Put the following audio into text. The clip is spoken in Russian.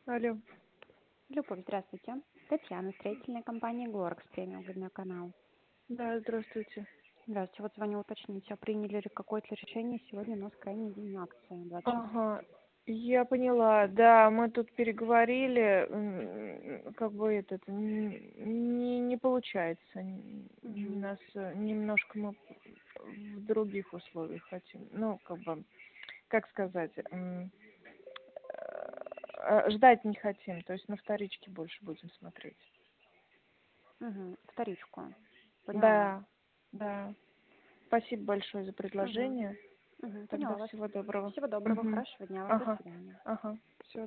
Алло. Любовь, здравствуйте. Татьяна, строительная компания «Горекс», премиум водоканал. Да, здравствуйте. Здравствуйте, вот звоню уточнить, а приняли ли какое-то решение? Сегодня у нас крайний день акции, 26. Ага, я поняла. Да, мы тут переговорили, как бы не получается. У нас немножко мы в других условиях хотим. Ну, как бы, как сказать, ждать не хотим. То есть на вторичке больше будем смотреть. Вторичку. Поняла. Да, да. Спасибо большое за предложение. Тогда Поняла вас. всего доброго. Всего доброго, Мгм. хорошего дня вам, до Ага, свидания. ага. Всего